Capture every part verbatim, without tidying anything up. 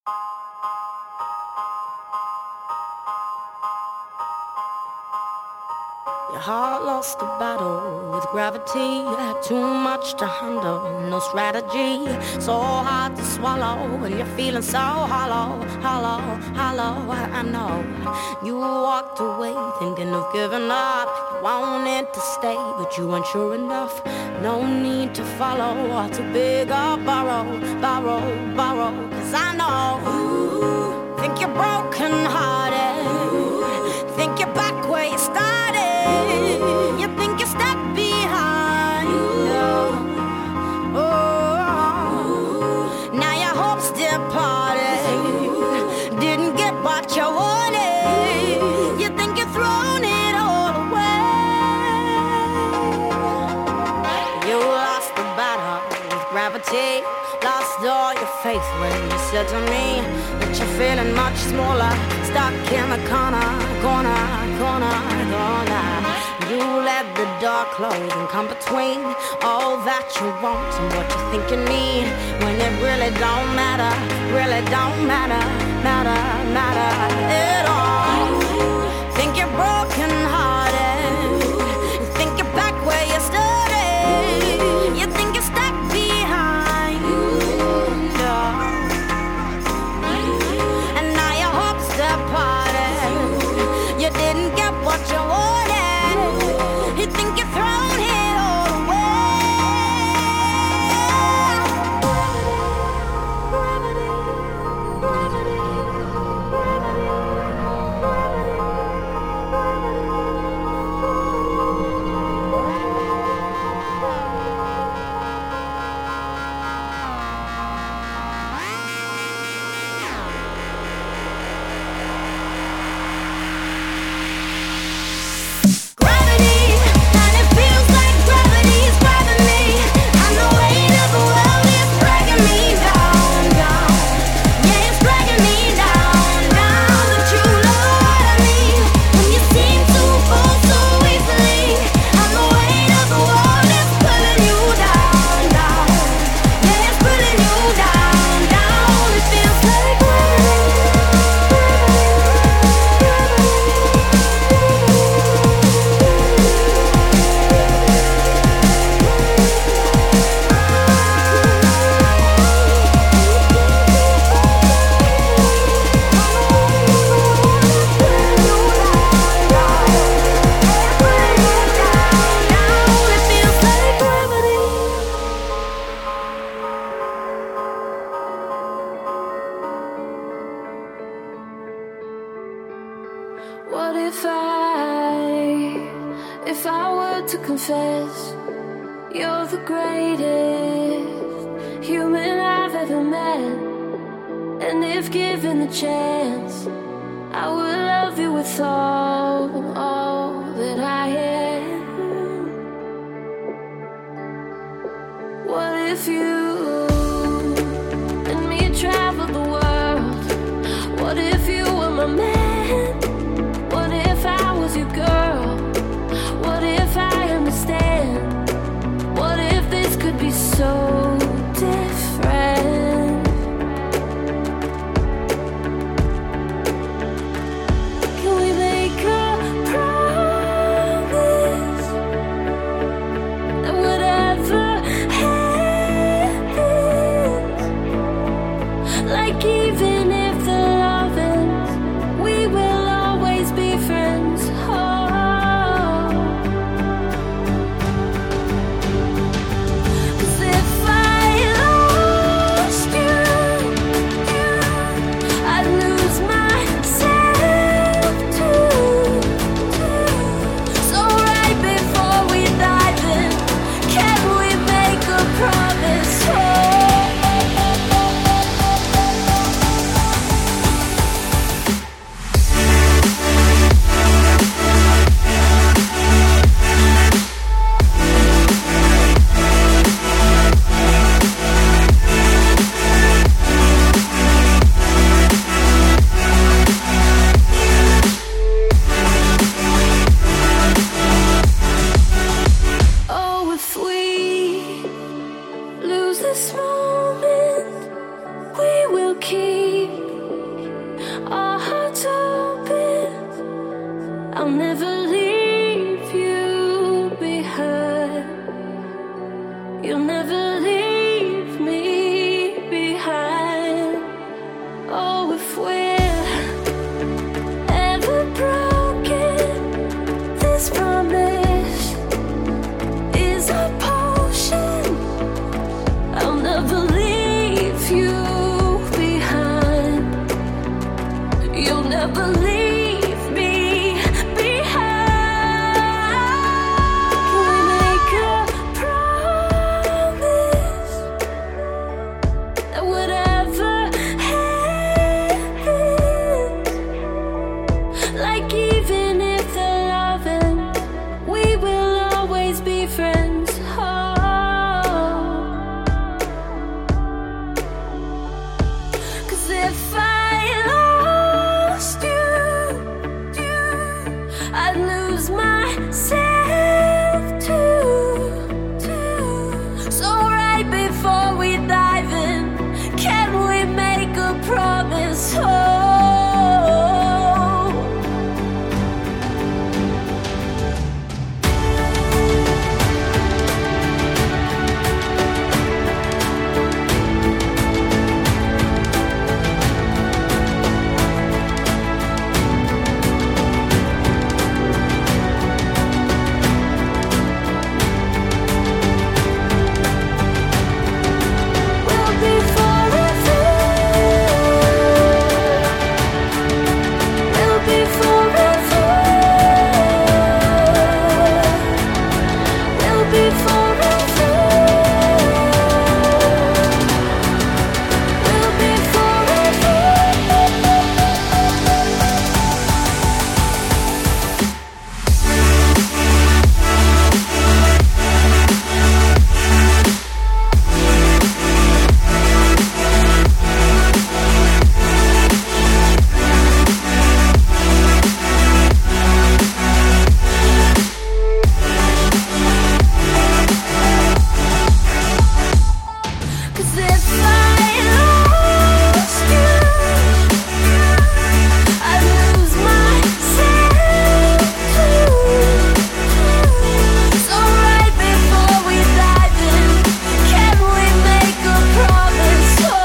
Your heart lost the battle with gravity. Too much to handle, no strategy. So hard to swallow when you're feeling so hollow, hollow, hollow. I know you walked away thinking of giving up. You wanted to stay, but you weren't sure enough. No need to follow or too big or borrow, borrow, borrow. Cause I know you think you're broken hearted. Think you're back where you started. You think you stepped behind. Oh, now your hopes departed. Didn't get what you wanted. You think you've thrown it all away. You lost the battle with gravity. Lost all your faith when you said to me that you're feeling much smaller, stuck in the corner, corner, corner, corner. You let the door close and come between all that you want and what you think you need. When it really don't matter, really don't matter, matter, matter at all. Think you're broken hearted. You think you're back where you started. You think you're stuck behind. And now your hopes departed. You didn't get what you wanted. You think you've thrown it all What if I, if I were to confess, you're the greatest human I've ever met? And if given the chance, I would love you with all, all that I am. What if you and me traveled the world? What if you were my man? What if I was your girl? What if I understand? What if this could be so different? Can we make a promise that whatever happens, like even if the love ends, we will always be friends. Oh, 'cause if I lost you, I'd lose myself too. So right before we die, then can we make a promise? Oh, oh, if we lose this moment, we will keep never leave me behind. Can we make a promise that whatever happens, like even if the love ends, we will always be friends. Oh. Cause if I lost you, I'd lose myself too, too. So right before we dive in, can we make a promise? Oh. We'll be forever. We'll be forever. We'll be forever. We'll be forever. Cause if I lost you, I'd lose myself too. So right before we dive in, can we make a promise? Oh.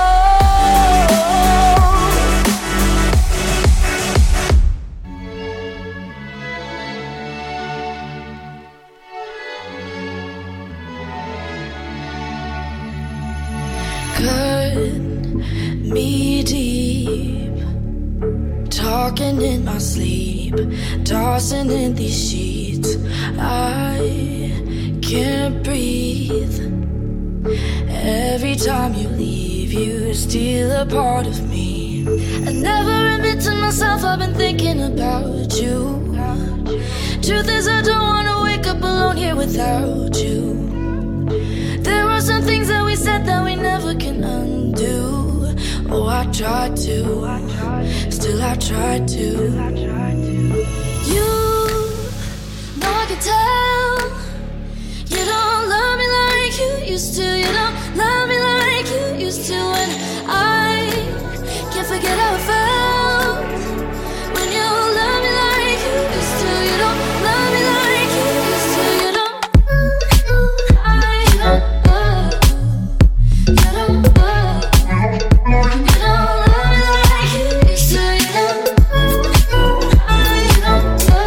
Cut me deep, talking in my sleep, tossing in these sheets. I can't breathe. Every time you leave, you steal a part of me. I never admit to myself I've been thinking about you. Truth is, I don't wanna wake up alone here without you. There are some things that we said that we never can undo. Oh, I tried to, still I tried to. You know I can tell you don't love me like you used to. You don't love me like you used to. And I can't forget how it felt when you love me like you used to. You don't love me like you used to. You don't. I don't. You don't. You don't love me like you used to. You don't. I don't.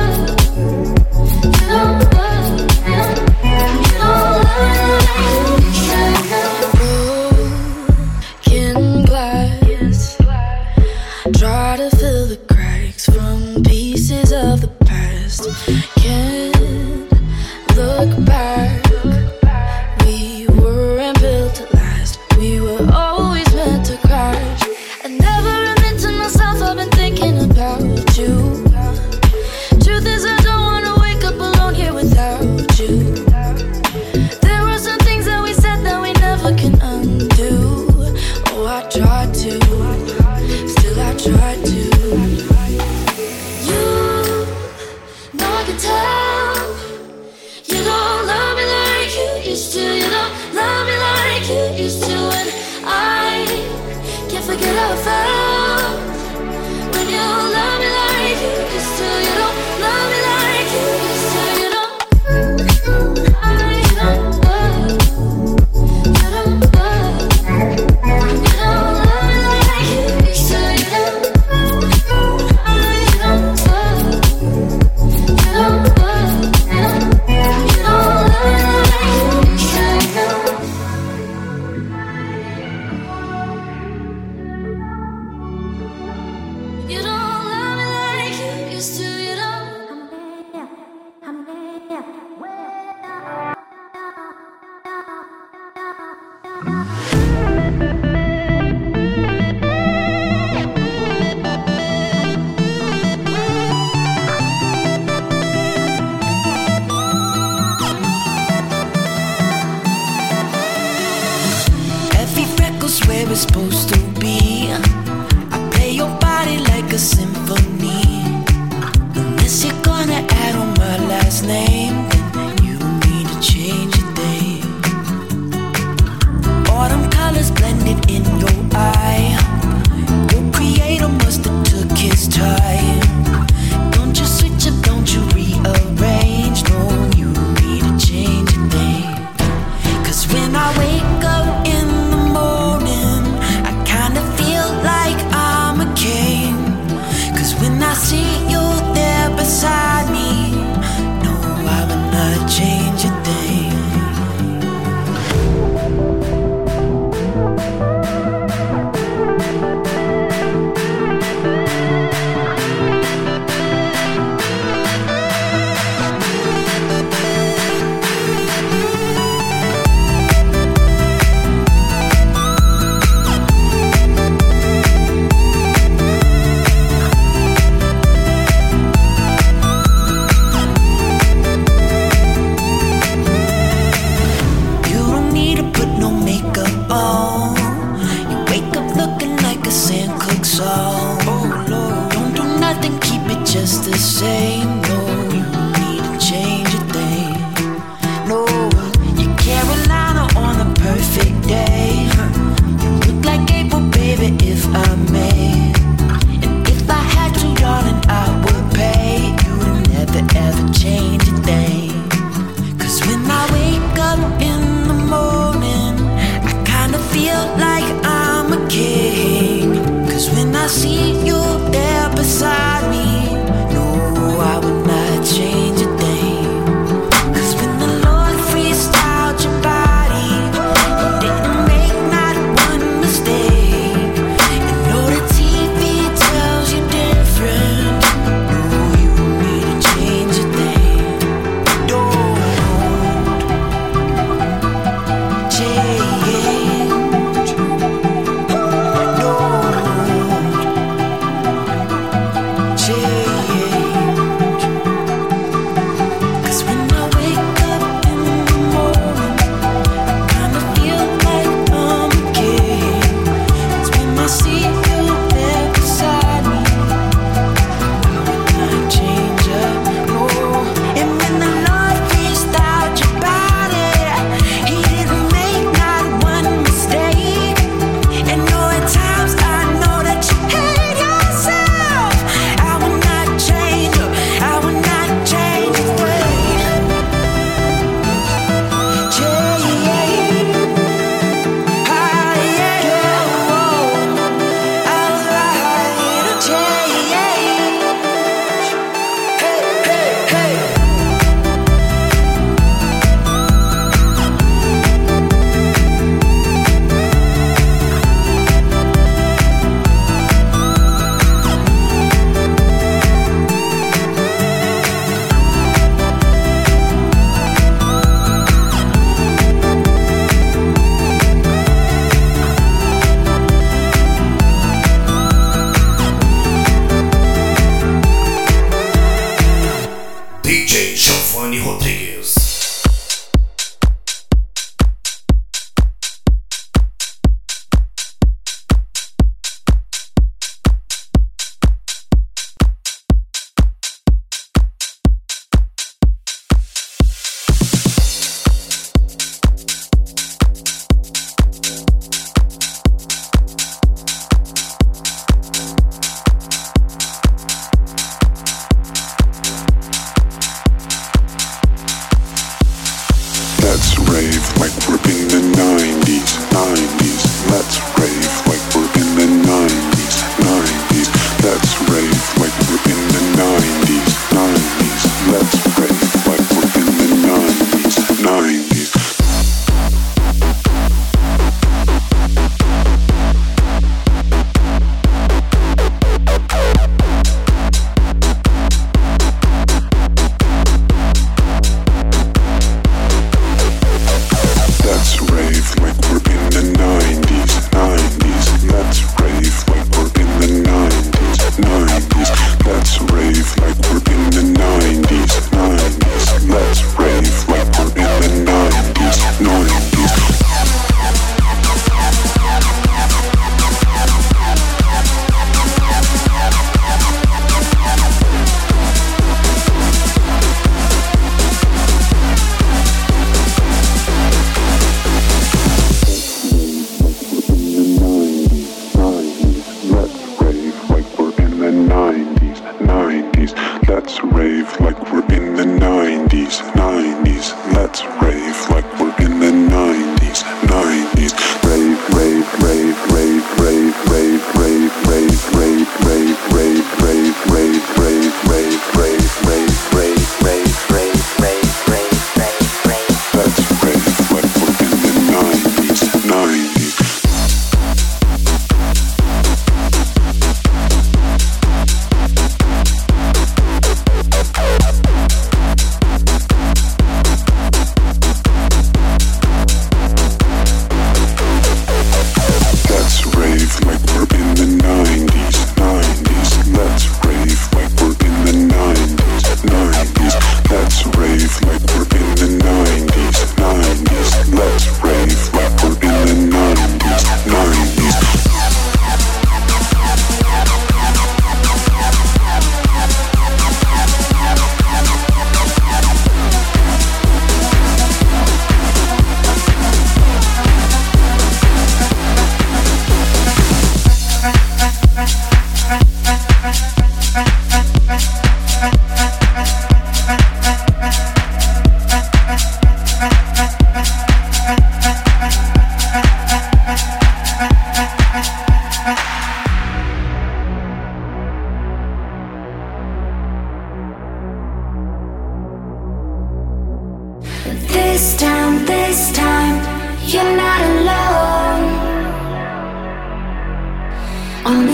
You don't. You don't. You don't love me like you used to. Broken glass, try to fill the cracks from pieces of the past. Can't look back. We weren't built to last. We were always meant to crash. I never admit to myself I've been thinking about you. Truth is, I don't wanna wake up alone here without you. There are some things that we said that we never can undo. Oh, I tried to, still I tried to. You know I can tell you don't love me like you used to. You don't love me like you used to. And I can't forget how it felt when you love me like you used to. You don't love me like you used to. You don't. I don't. You don't. You don't love me like you used to. You don't. I don't. You don't. You don't love me like you used to. You don't. supposed to be. I play your body like a symphony. Unless you're gonna add on my last name, then you don't need to change a thing. Autumn colors blended in your eye. Your creator must have took his time. Don't you switch up, don't you rearrange. No, you don't need to change a thing. Cause when I wake up in the morning, I kinda feel like I'm a king. Cause when I see you there beside me, no, I would not change a thing. Just the same, no, you don't need to change a thing. No, you're Carolina on a perfect day. You look like April, baby, if I may. And if I had to, darling, I would pay. You would never ever change a thing. Cause when I wake up in the morning, I kinda feel like I'm a king. Cause when I see you there beside me, I would not change a thing. Cause when the Lord freestyled your body, He didn't make not one mistake. And no, the T V tells you different. No, you don't need to change a thing. Don't change. Don't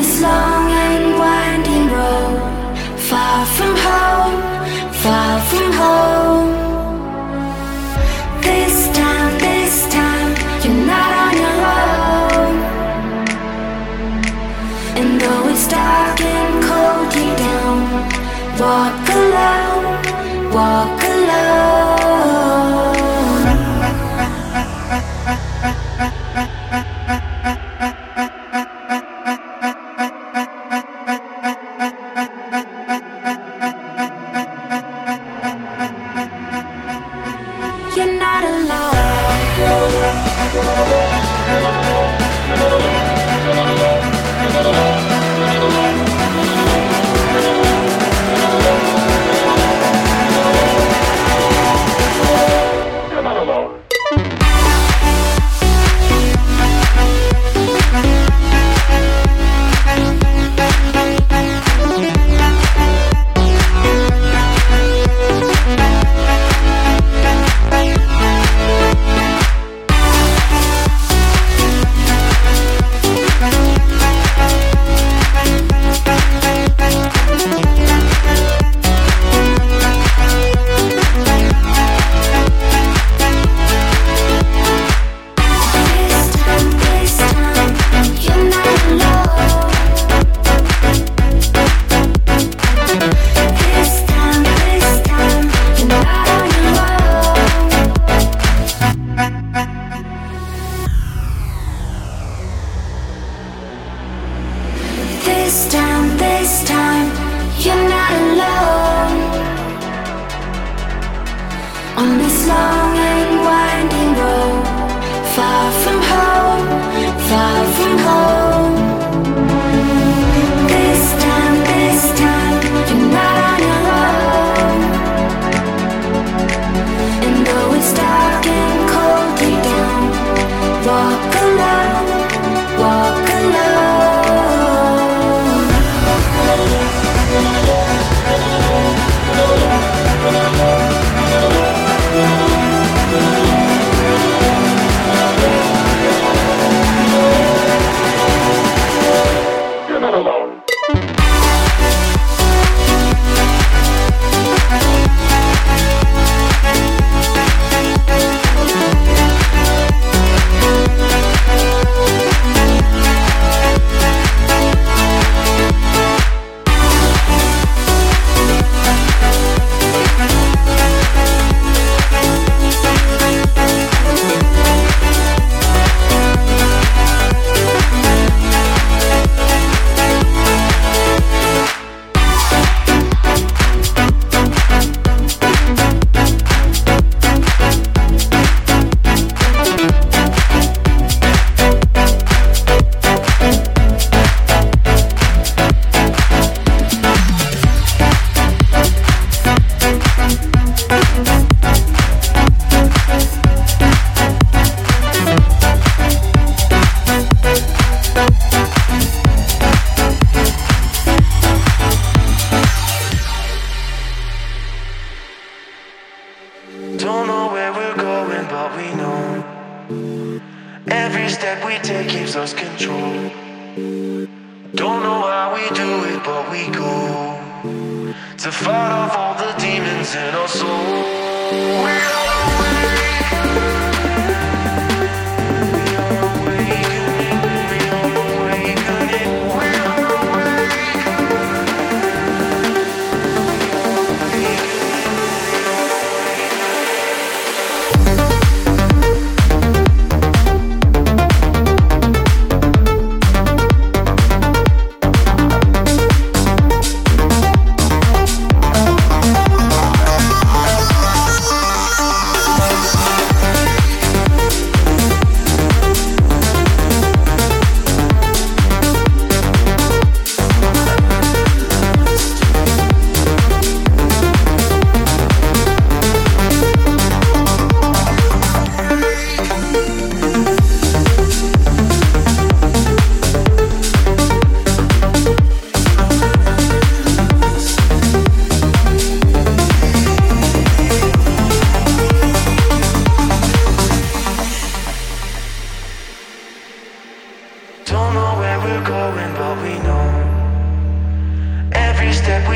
this long and winding road, far from home, far from home. This time, this time, you're not on your own. And though it's dark and cold deep down, walk alone, walk alone.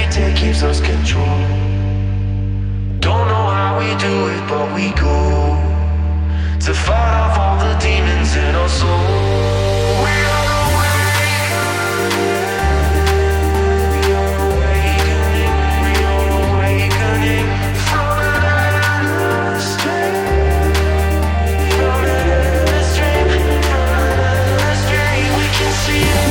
we take gives us control. Don't know how we do it, but we go to fight off all the demons in our soul. We are awakening, we are awakening, we are awakening from an endless dream, from an endless dream, from an endless dream. We can see it.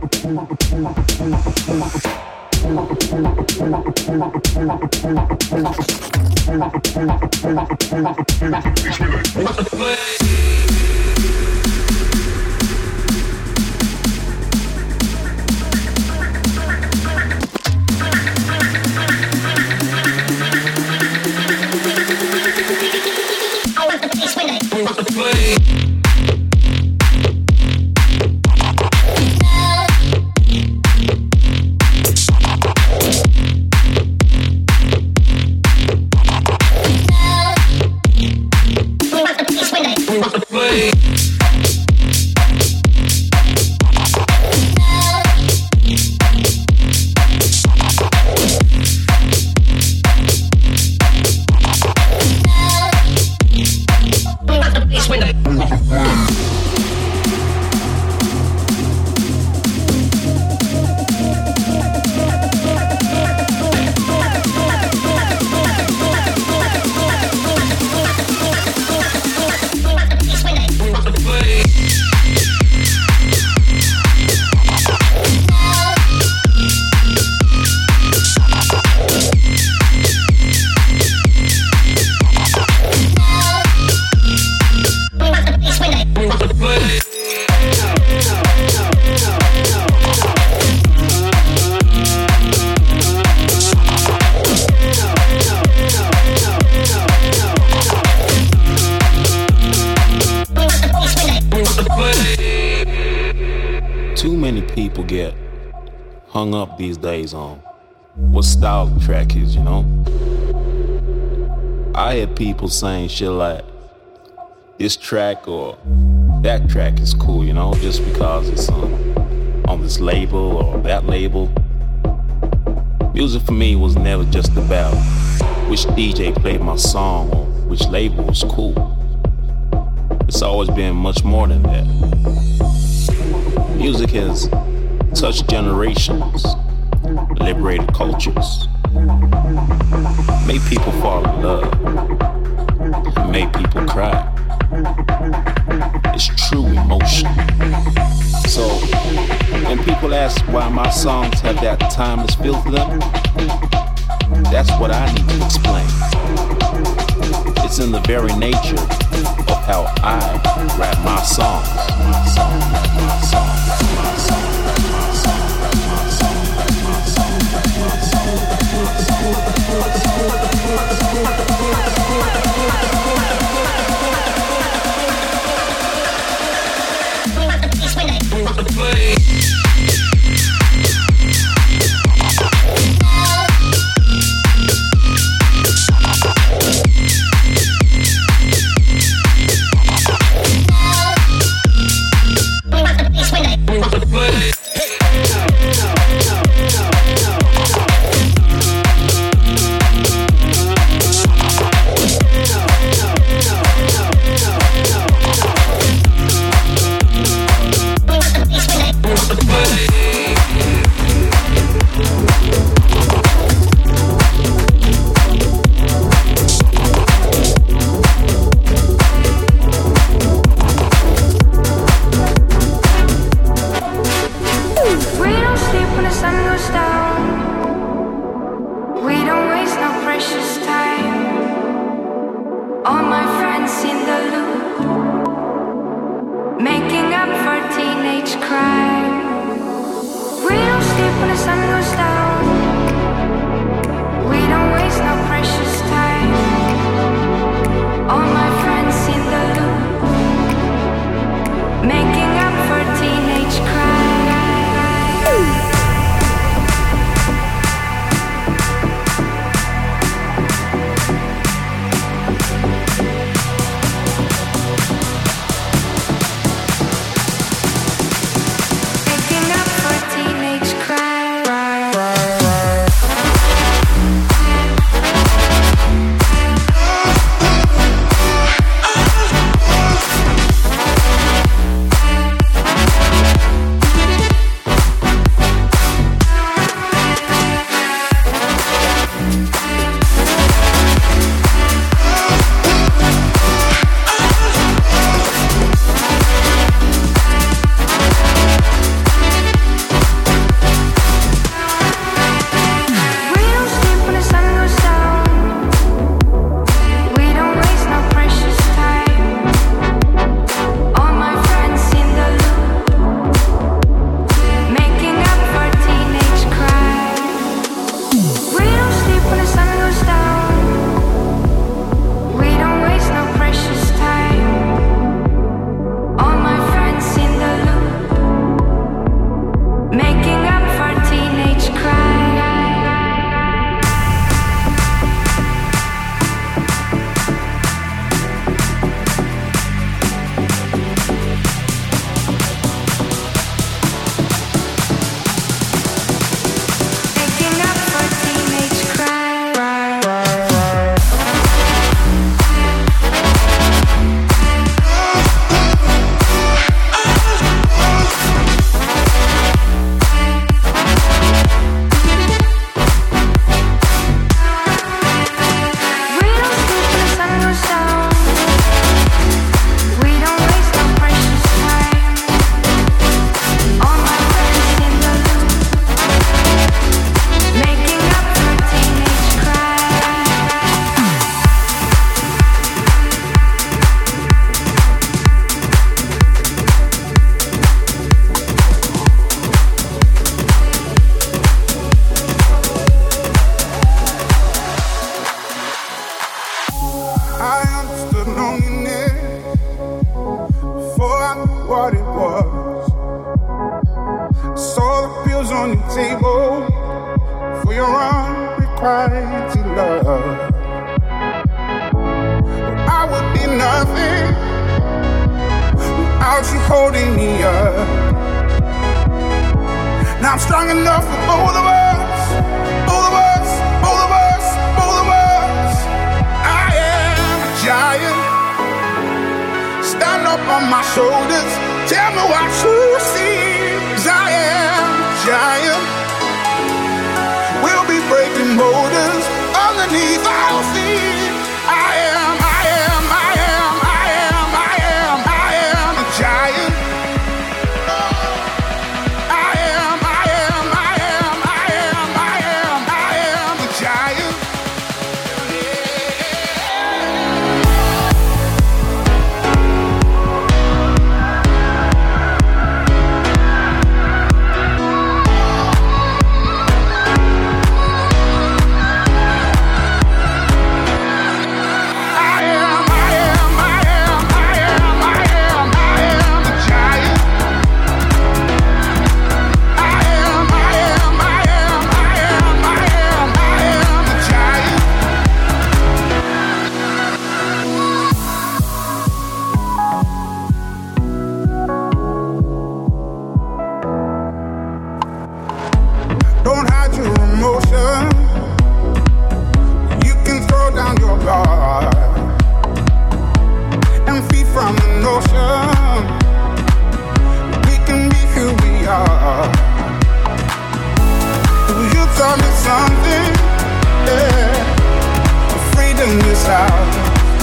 Hung up these days on what style the track is, you know? I hear people saying shit like this track or that track is cool, you know, just because it's on, on this label or that label. Music for me was never just about which D J played my song or which label was cool. It's always been much more than that. Music has touched generations, liberated cultures, made people fall in love, made people cry. It's true emotion. So when people ask why my songs have that timeless feel to them, that's what I need to explain. It's in the very nature of how I rap my songs. My song, my song, my song. roses on your table for your unrequited love. I would be nothing without you holding me up. Now I'm strong enough for both of us, both of us, both of us, both of us. I am a giant. Stand up on my shoulders. Tell me what you see. 'Cause I am a giant. We'll be breaking boulders underneath our feet. I am, I am, I am, I am, I am, I am a giant. I am, I am, I am, I am, I am, I am a giant. Don't hide your emotion. You can throw down your guard and feed from the notion. We can be who we are. You taught me something, yeah. Freedom is out.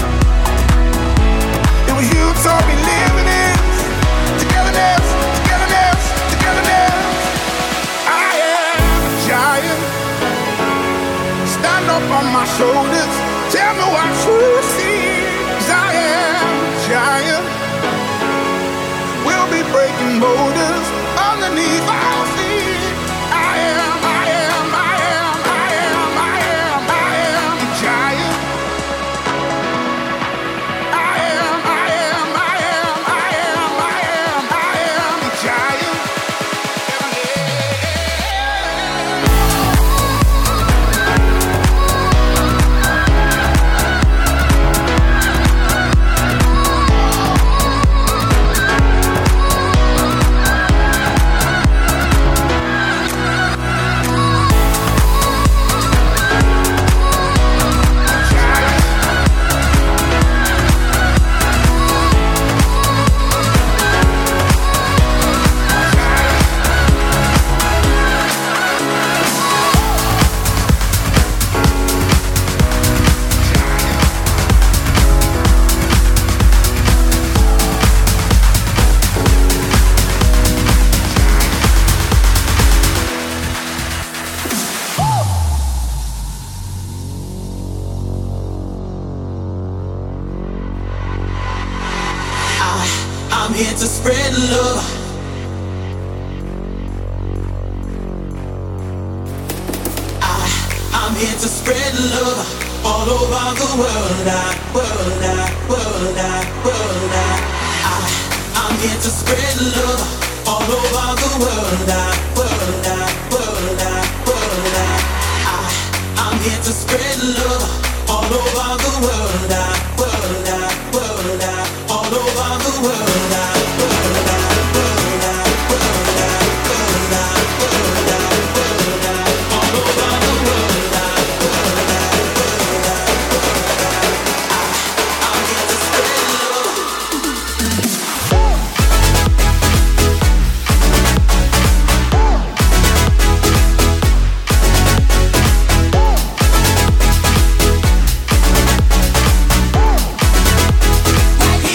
It was you taught me living it. Togetherness, togetherness, togetherness. I am a giant. Stand up on my shoulders. Tell me what you see. 'Cause I am a giant. We'll be breaking boulders underneath our feet. I am, I am, I am, I am, I am, I am a giant. I am, I am, I am, I am, I am, I am a giant. I'm here to spread love. I, I'm here to spread love all over the world. I, world, I, world, I, world, I, I, I'm here to spread love all over the world. I, world, I, world, I, world, I, I, I'm here to spread love all over the world. I, world, I, world, I, all over the world. I, world, I, world, I, world, I, world, I, world, I, world, I, all over the world. I, world, I, world, I, world, I, I, I'm here to spread love. Right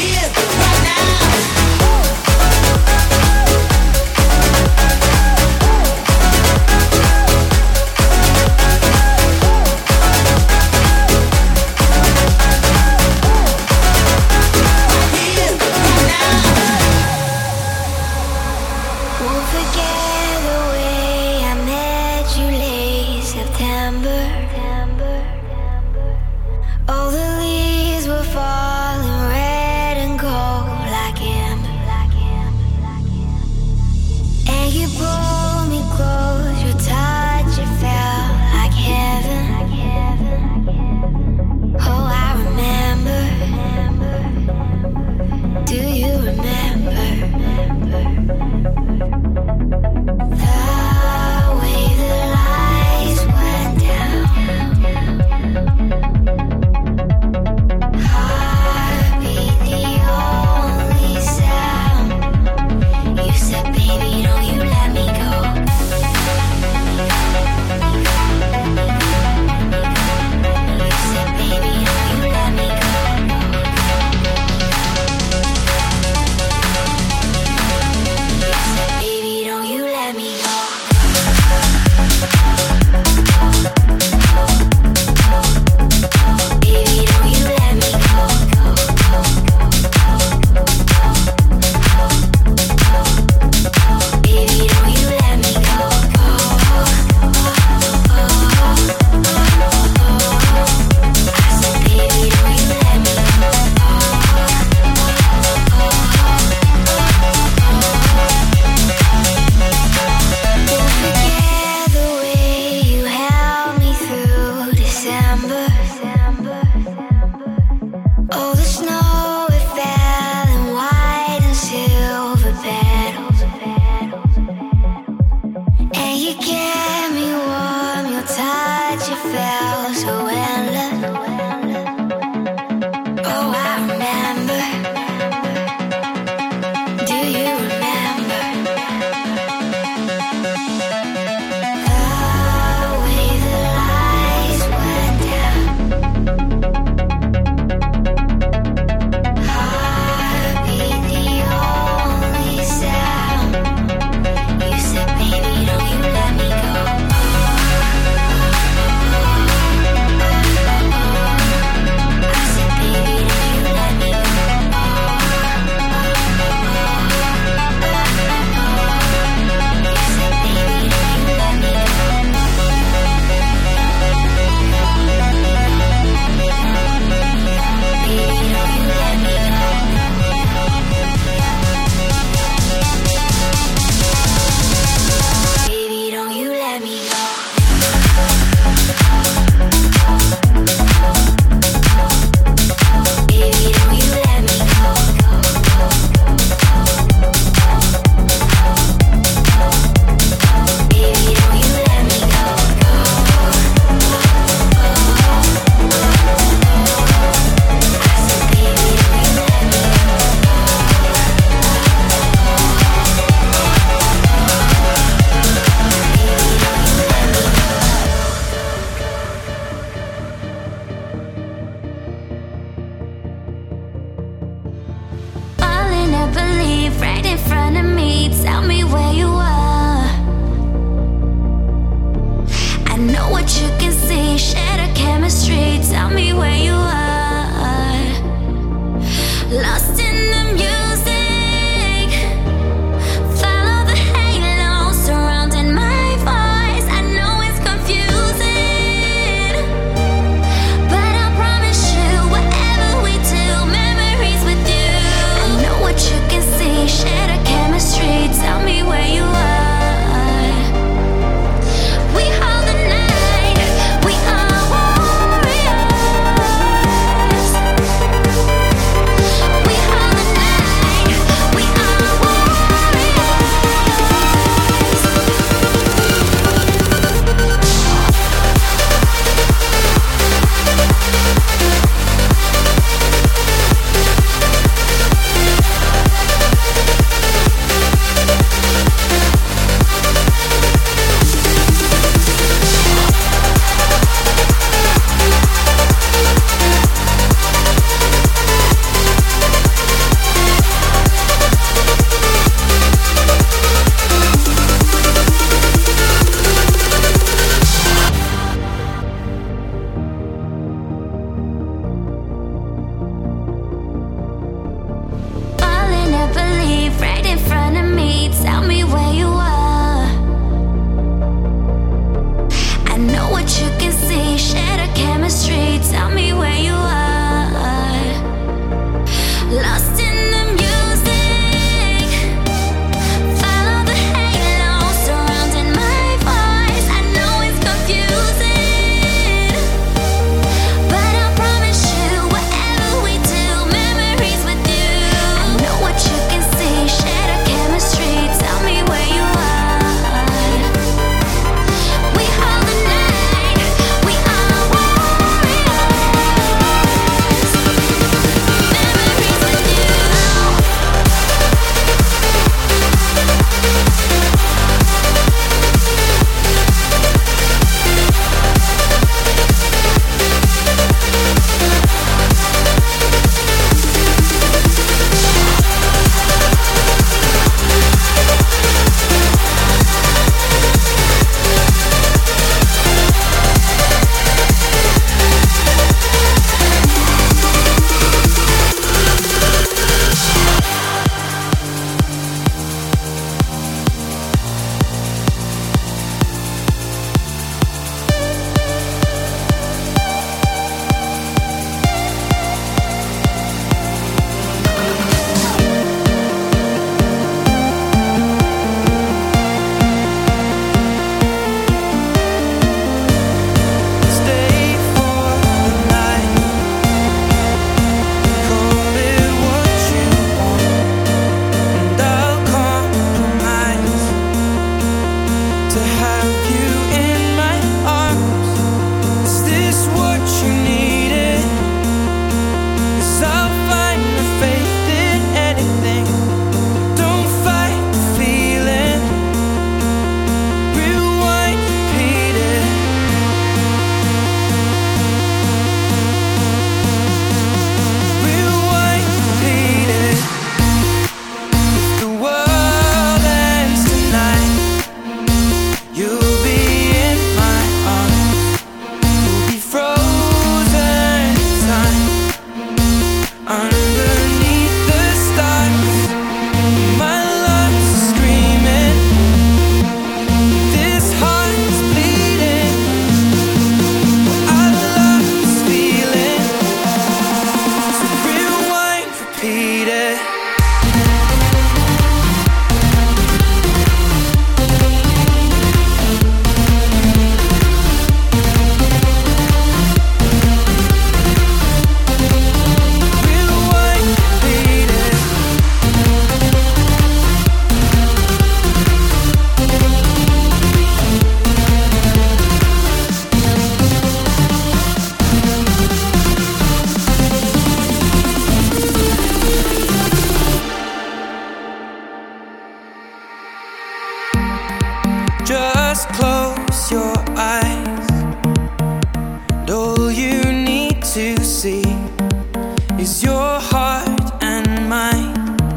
Just close your eyes, and all you need to see is your heart and mine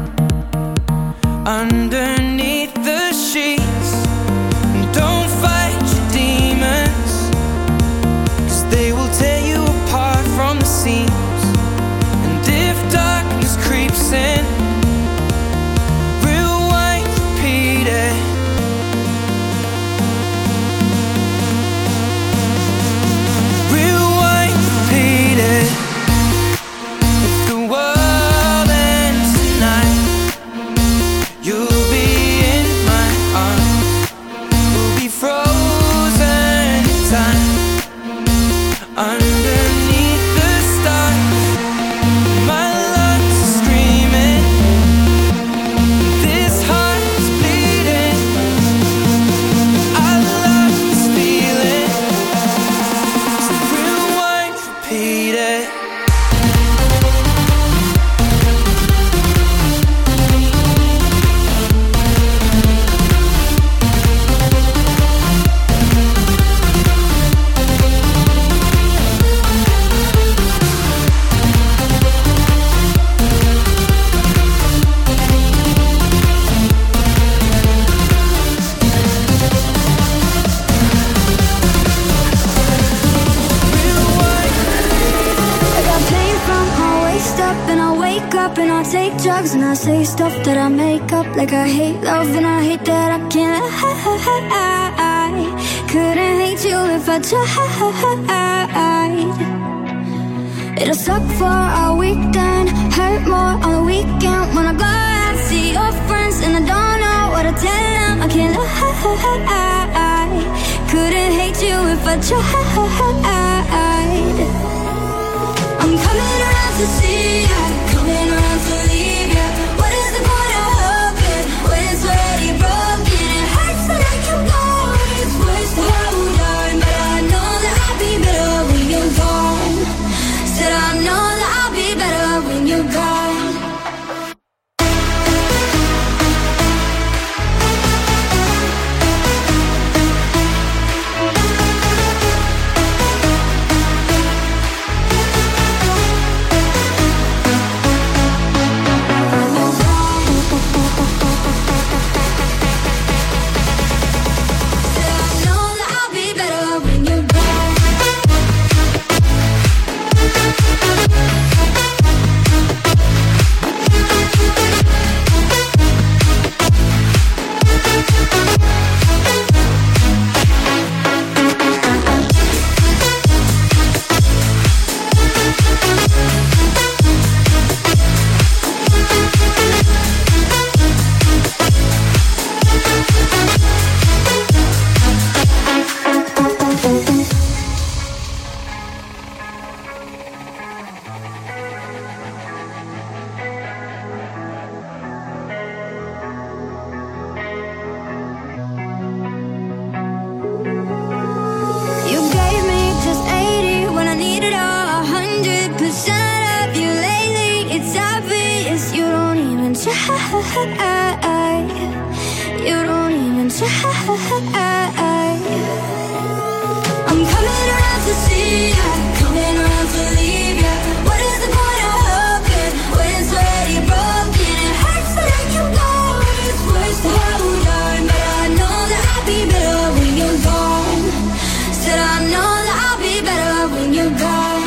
underneath the sheets. And don't fight your demons, 'cause they will tear you apart from the seams. And if darkness creeps in, rewind, repeat it. Rewind, repeat it. If the world ends tonight, you'll be in my arms. We'll be frozen in time underneath the stars. My lungs are screaming, this heart is bleeding. I love this feeling, so rewind, repeat it. I got pain from my waist up, and I wake up and I take drugs, and I say stuff that I make up, like I hate love and I hate that I can't. I couldn't hate you if I tried. It'll suck for a weekend, hurt more on the weekend. When I go out, see your friends, and I don't know what to tell them. I can't lie. Couldn't hate you if I tried. I'm coming around to see ya, coming around to leave ya. What is the point of hoping when it's already broken? It hurts to let you go, it's worse to hold on. But I know that I'll be better when you're gone. Said I know that I'll be better when you're gone. You gave me just eighty when I needed a hundred percent of you lately. It's obvious you don't even try. You don't even try. I'm coming around to see ya, coming around to leave ya. What is the point of hoping when it's already broken? It hurts to let you go, it's worse to hold on. But I know that I'll be better when you're gone. Said I know that I'll be better when you're gone.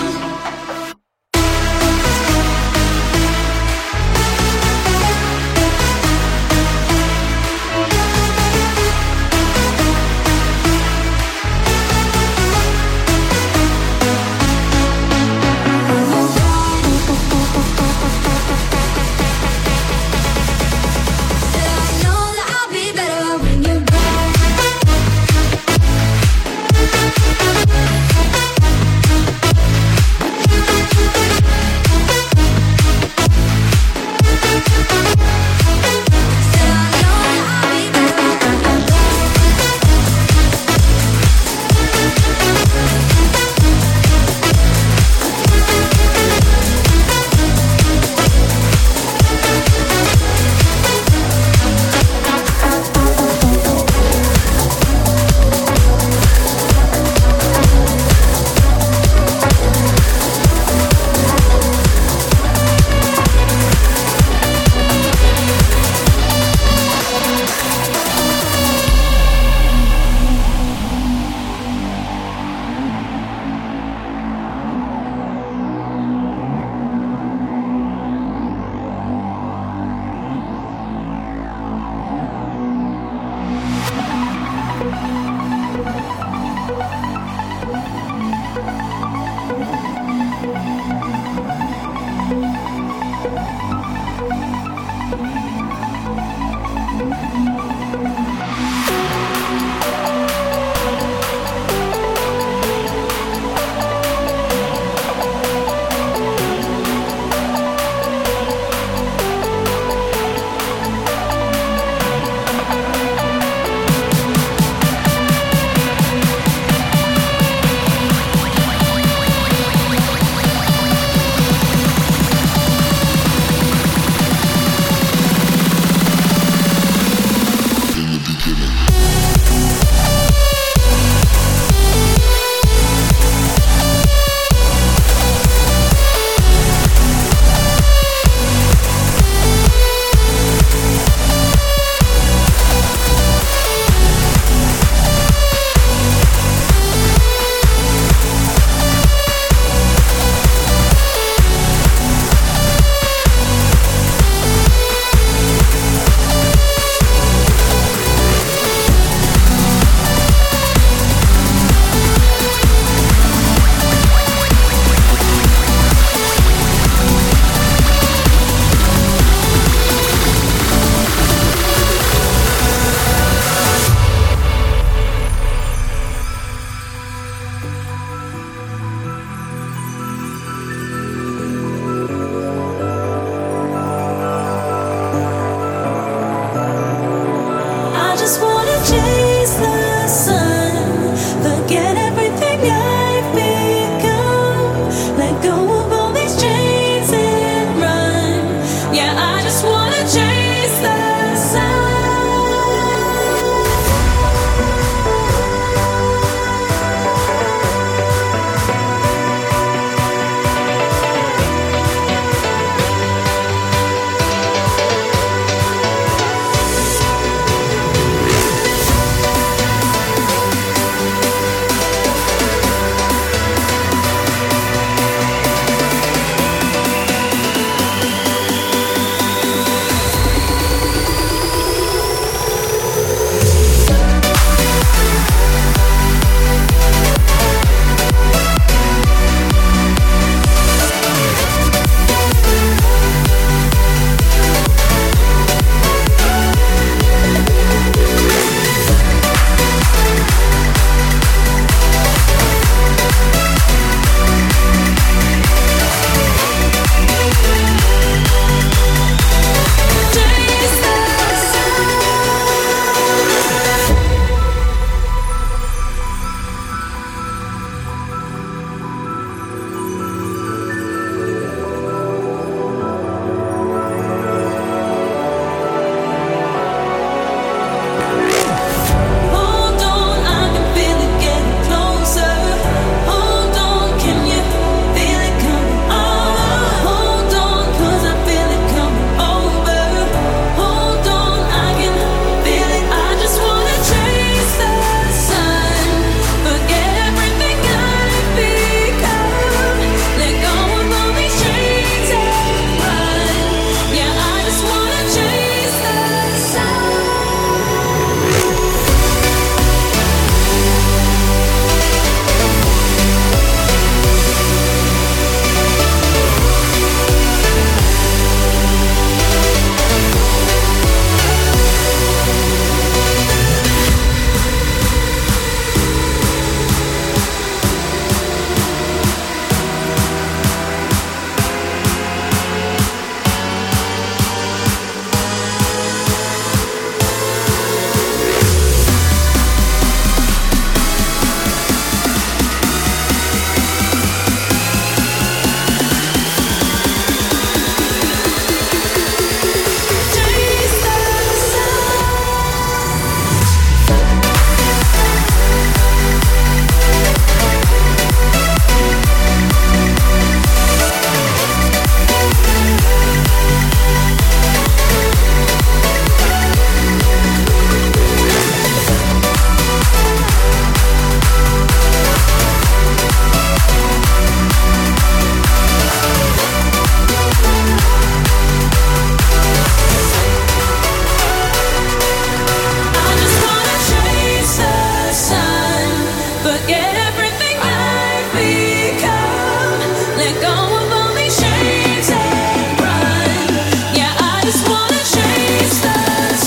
Forget everything I've become. Let go of all these chains and run. Yeah, I just wanna chase the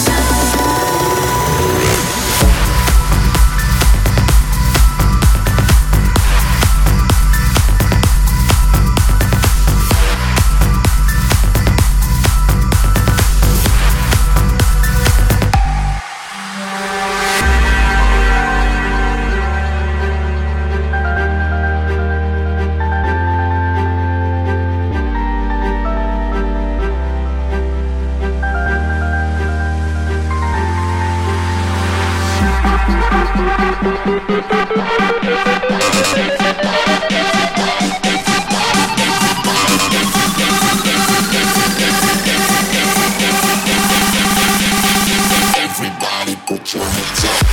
everybody put your hands up.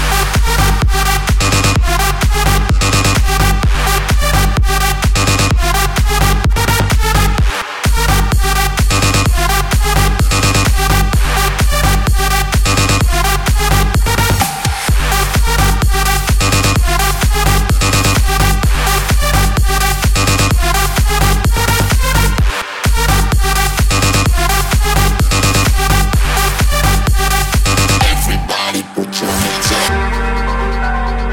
Everybody put your hands up.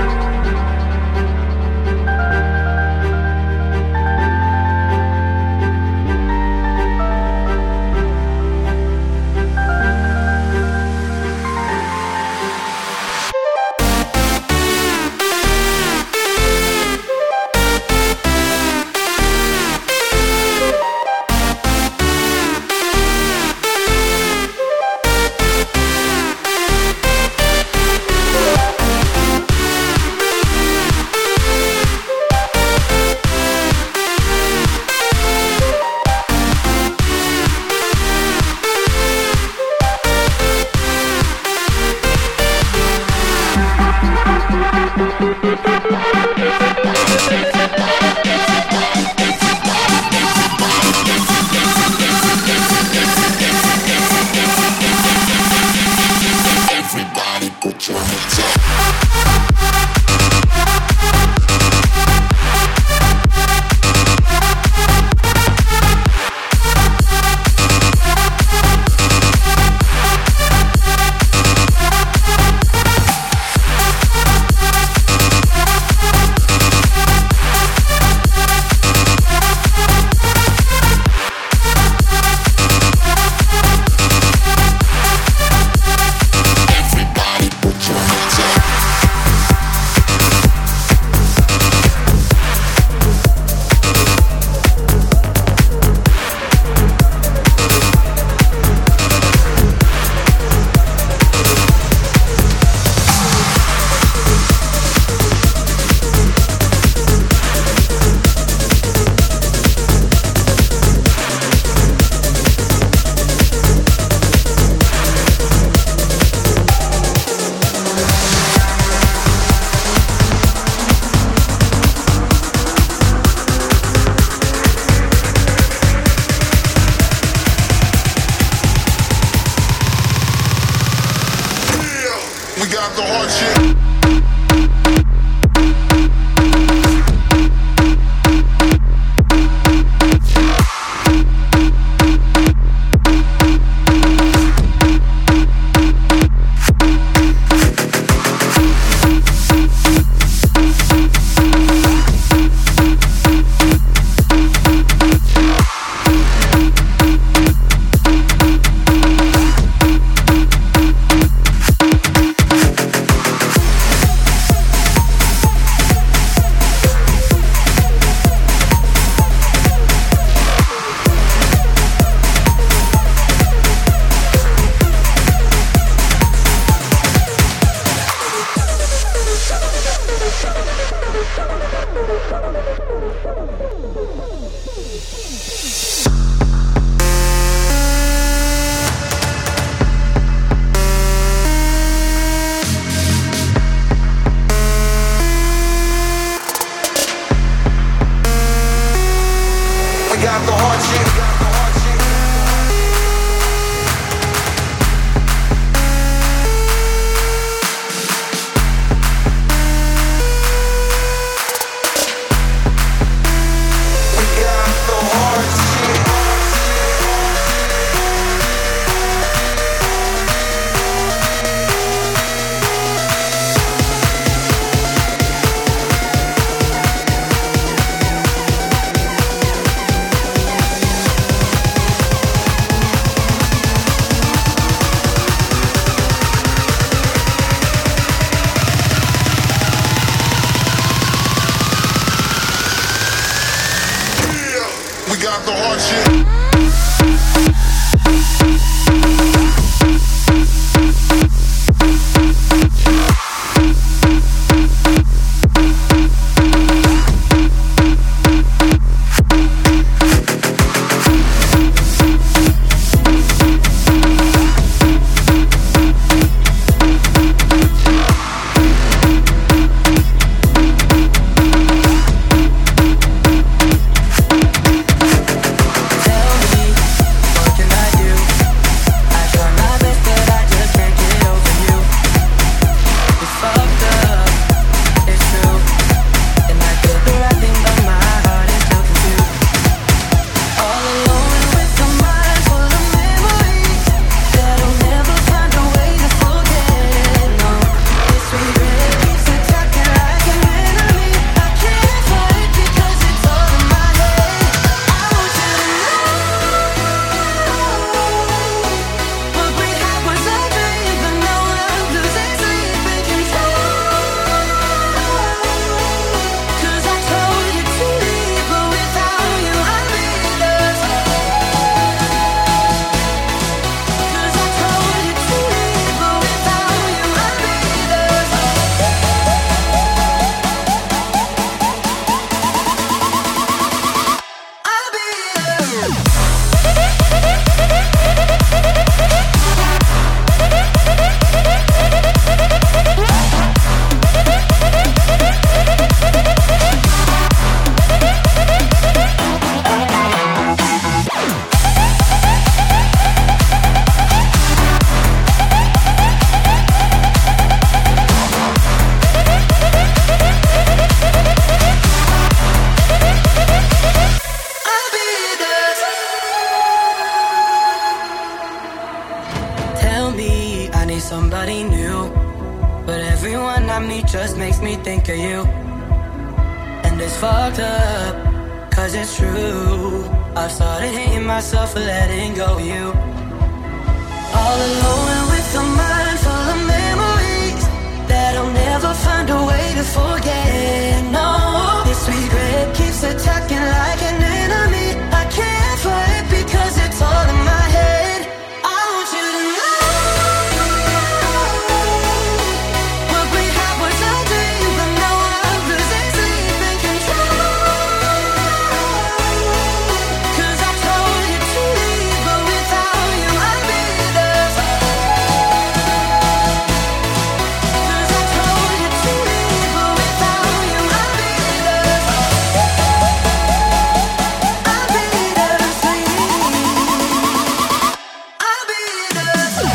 Everybody put your hands up. Everybody put your hands up. We got the hard shit. think of you. And it's fucked up, cause it's true. I've started hating myself for letting go of you. All alone with a mind full of memories that I'll never find a way to forget. No, this regret keeps attacking like an enemy. I can't fight because it's all in my head. I want you to know what we had was a dream, but now I'm losing sleep and control. Cause I told you to leave, but without you I'd be the Cause I told you to leave, but without you I'd be the I'd be the sleep. I'll be the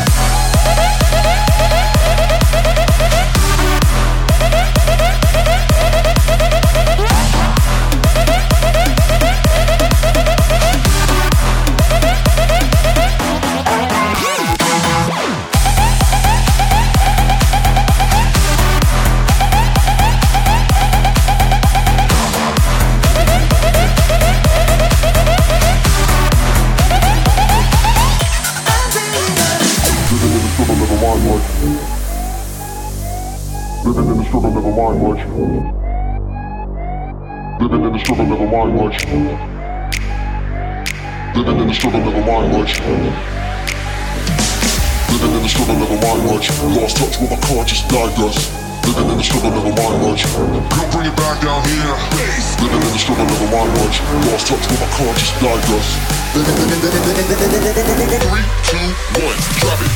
Living in the struggle, never mind much. Living in the struggle, never mind much. Living in the struggle, never mind much. Living in the struggle, never mind much. Lost touch with my conscious digress. Living in the struggle, never mind much. Can't bring it back down here. Living in the struggle, never mind much. Lost touch with my conscious digress. Three, two, one, drop it.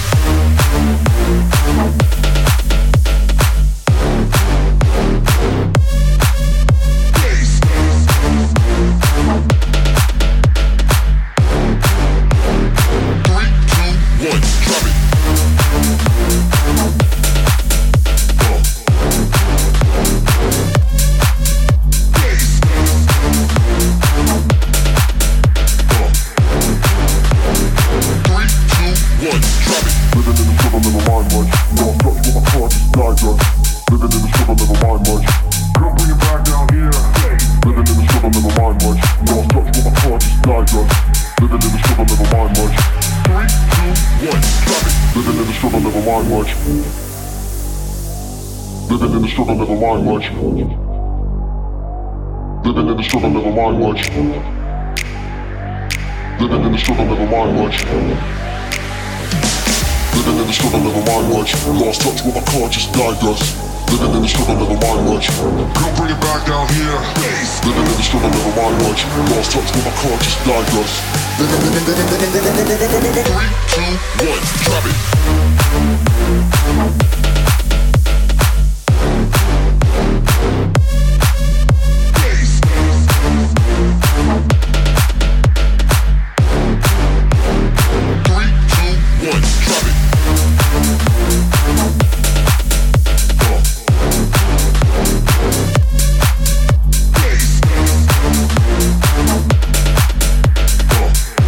Living in the struggle, never mind much. Living in the struggle, never mind much. Living in the struggle, never mind much. Living in the struggle, never mind much. Lost touch with my conscious digress. Living in the struggle, never mind much. Can't bring it back down here. Living in the struggle, never mind much. Lost touch with my conscious digress. Three, two, one, drop it.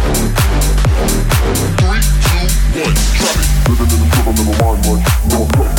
Living in the struggle, never mind much.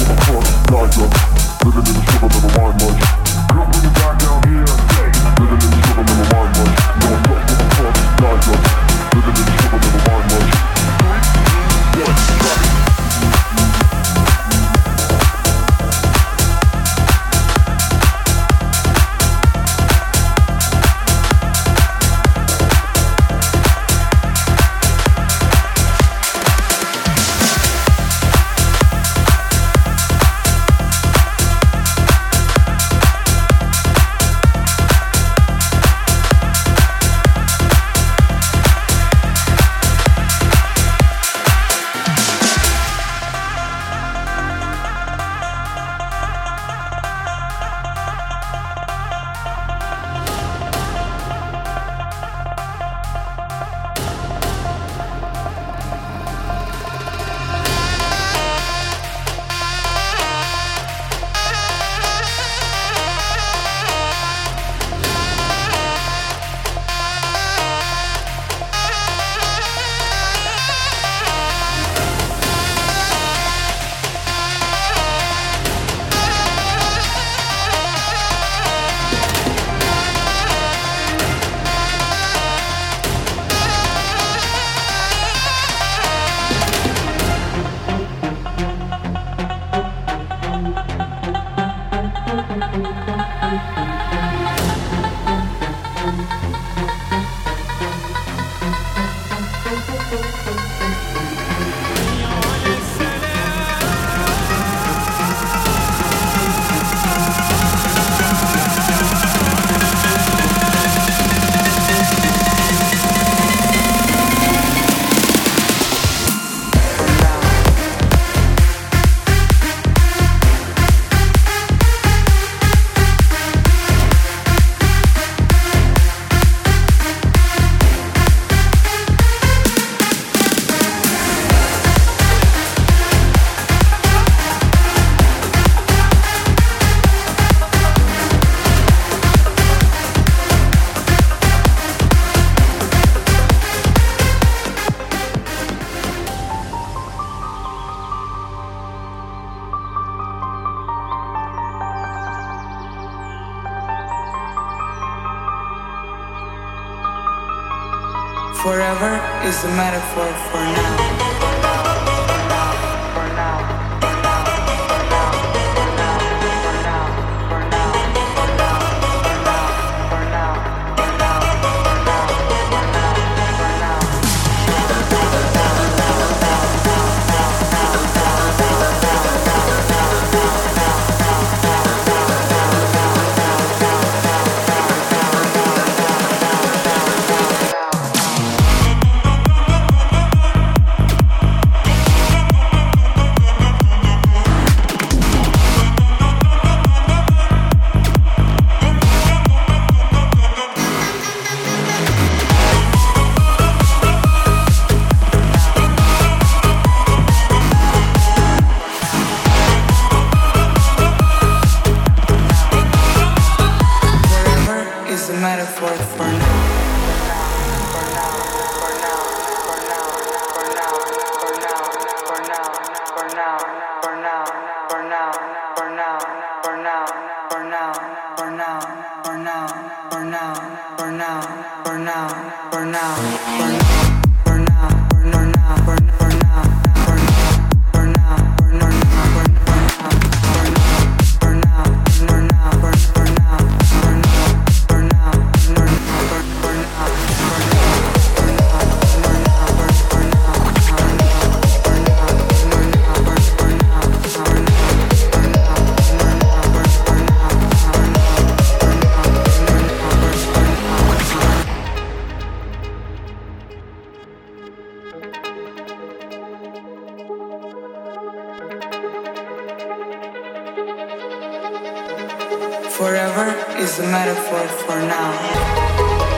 Forever is a metaphor for now. Forever is a metaphor for now.